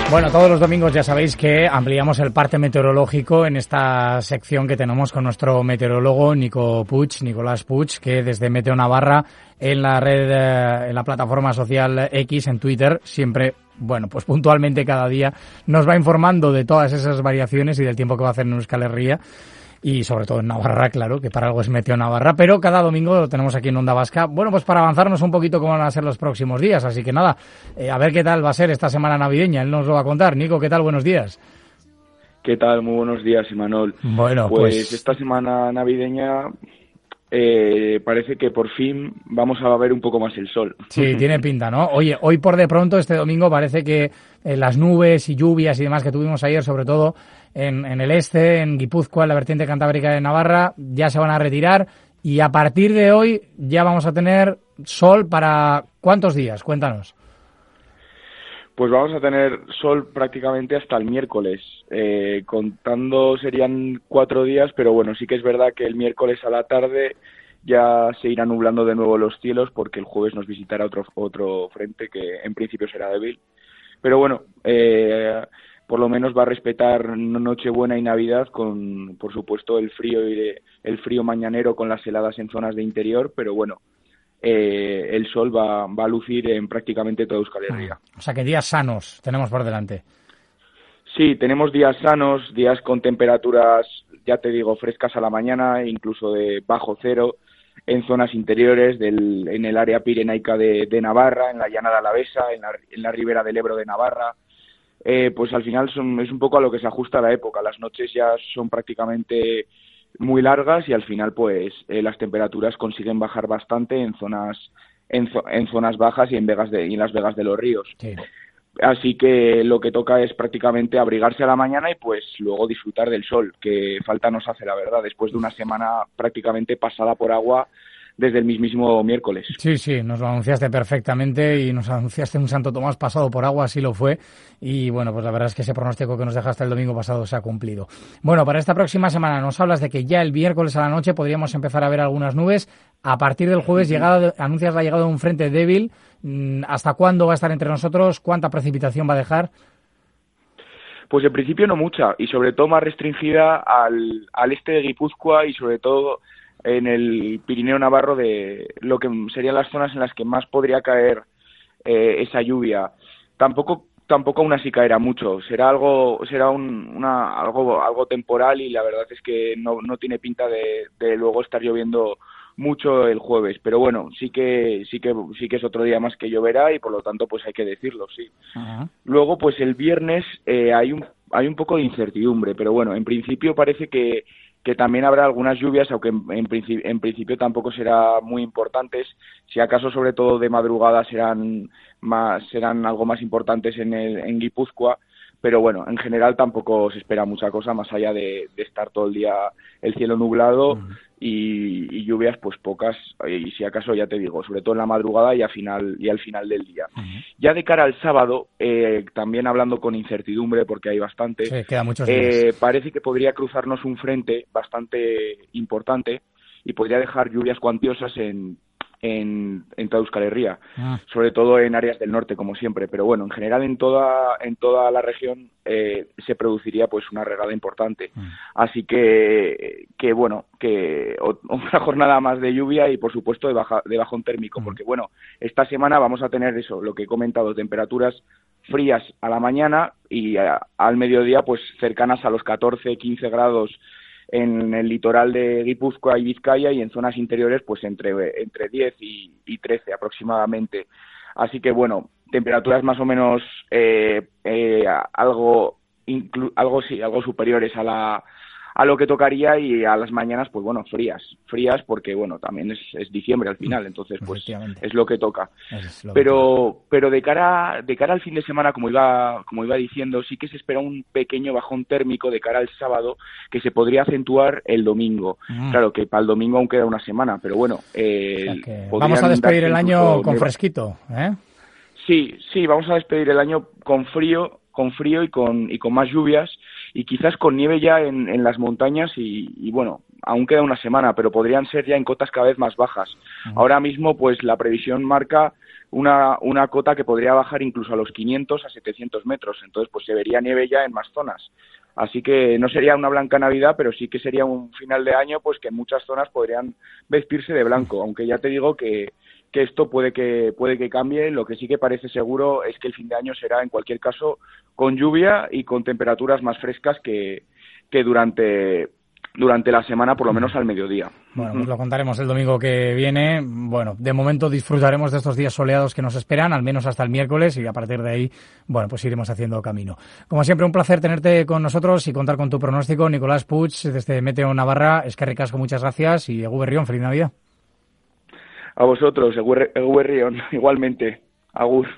Bueno, todos los domingos ya sabéis que ampliamos el parte meteorológico en esta sección que tenemos con nuestro meteorólogo Nicolás Puig, que desde Meteo Navarra en la red, en la plataforma social X, en Twitter, siempre, bueno, pues puntualmente cada día nos va informando de todas esas variaciones y del tiempo que va a hacer en Euskal Herria. Y sobre todo en Navarra, claro, que para algo es Meteo Navarra, pero cada domingo lo tenemos aquí en Onda Vasca. Bueno, pues para avanzarnos un poquito cómo van a ser los próximos días, así que nada, a ver qué tal va a ser esta semana navideña, él nos lo va a contar. Nico, ¿qué tal? Buenos días. ¿Qué tal? Muy buenos días, Imanol. Bueno, pues esta semana navideña parece que por fin vamos a ver un poco más el sol. Sí, tiene pinta, ¿no? Oye, hoy por de pronto, este domingo, parece que las nubes y lluvias y demás que tuvimos ayer, sobre todo en el este, en Guipúzcoa, en la vertiente cantábrica de Navarra, ya se van a retirar y a partir de hoy ya vamos a tener sol para ¿cuántos días? Cuéntanos. Pues vamos a tener sol prácticamente hasta el miércoles. Contando serían 4 días, pero bueno, sí que es verdad que el miércoles a la tarde ya se irán nublando de nuevo los cielos porque el jueves nos visitará otro frente que en principio será débil. Pero bueno, por lo menos va a respetar Nochebuena y Navidad con, por supuesto, el frío mañanero con las heladas en zonas de interior, pero bueno, el sol va a lucir en prácticamente toda Euskal Herria. O sea que días sanos tenemos por delante. Sí, tenemos días sanos, días con temperaturas, ya te digo, frescas a la mañana, incluso de bajo cero, en zonas interiores, en el área pirenaica de Navarra, en la llanada alavesa, en la ribera del Ebro de Navarra. Pues al final es un poco a lo que se ajusta la época. Las noches ya son prácticamente muy largas y al final pues las temperaturas consiguen bajar bastante en zonas bajas y en las vegas de los ríos. Sí. Así que lo que toca es prácticamente abrigarse a la mañana y pues luego disfrutar del sol, que falta nos hace, la verdad, después de una semana prácticamente pasada por agua desde el mismísimo miércoles. Sí, nos lo anunciaste perfectamente y nos anunciaste un Santo Tomás pasado por agua, así lo fue. Y bueno, pues la verdad es que ese pronóstico que nos dejaste el domingo pasado se ha cumplido. Bueno, para esta próxima semana nos hablas de que ya el miércoles a la noche podríamos empezar a ver algunas nubes. A partir del jueves anuncias la llegada de un frente débil. ¿Hasta cuándo va a estar entre nosotros? ¿Cuánta precipitación va a dejar? Pues en principio no mucha, y sobre todo más restringida al este de Guipúzcoa y sobre todo en el Pirineo Navarro, de lo que serían las zonas en las que más podría caer esa lluvia. Tampoco aún así caerá mucho, será algo temporal y la verdad es que no tiene pinta de luego estar lloviendo mucho el jueves, pero bueno, sí que es otro día más que lloverá y por lo tanto pues hay que decirlo, sí. Uh-huh. Luego pues el viernes hay un poco de incertidumbre, pero bueno, en principio parece que también habrá algunas lluvias, aunque en principio tampoco serán muy importantes. Si acaso, sobre todo de madrugada, serán algo más importantes en Guipúzcoa, pero bueno, en general tampoco se espera mucha cosa más allá de estar todo el día el cielo nublado. Uh-huh. Y lluvias pues pocas, y si acaso, ya te digo, sobre todo en la madrugada y al final del día. Uh-huh. Ya de cara al sábado, también hablando con incertidumbre porque hay bastante, sí, quedan muchos días. Parece que podría cruzarnos un frente bastante importante y podría dejar lluvias cuantiosas en toda Euskal Herria, sobre todo en áreas del norte, como siempre, pero bueno, en general en toda la región se produciría pues una regada importante. Así que bueno, que otra jornada más de lluvia y por supuesto de bajón térmico, porque bueno, esta semana vamos a tener eso, lo que he comentado, temperaturas frías a la mañana y al mediodía pues cercanas a los 14-15 grados en el litoral de Guipúzcoa y Vizcaya, y en zonas interiores pues entre 10 y 13 aproximadamente. Así que bueno, temperaturas más o menos algo superiores a lo que tocaría, y a las mañanas pues bueno, frías porque bueno, también es diciembre al final, entonces pues es lo que toca. Pero de cara al fin de semana, como iba diciendo, sí que se espera un pequeño bajón térmico de cara al sábado, que se podría acentuar el domingo. Claro que para el domingo aún queda una semana, pero bueno, vamos a despedir el año con fresquito, ¿eh? Sí, vamos a despedir el año con frío y con más lluvias, y quizás con nieve ya en las montañas y bueno, aún queda una semana, pero podrían ser ya en cotas cada vez más bajas. Ahora mismo, pues la previsión marca una cota que podría bajar incluso a los 500 a 700 metros, entonces pues se vería nieve ya en más zonas. Así que no sería una blanca Navidad, pero sí que sería un final de año pues que en muchas zonas podrían vestirse de blanco, aunque ya te digo que esto puede que cambie. Lo que sí que parece seguro es que el fin de año será en cualquier caso con lluvia y con temperaturas más frescas que durante la semana, por lo menos al mediodía. Bueno, pues lo contaremos el domingo que viene. Bueno, de momento disfrutaremos de estos días soleados que nos esperan, al menos hasta el miércoles, y a partir de ahí, bueno, pues iremos haciendo camino. Como siempre, un placer tenerte con nosotros y contar con tu pronóstico. Nicolás Puig, desde Meteo Navarra. Eskerrik asko, muchas gracias, y Eguber Rion, feliz Navidad. A vosotros, Eguber Rion, igualmente. Agur.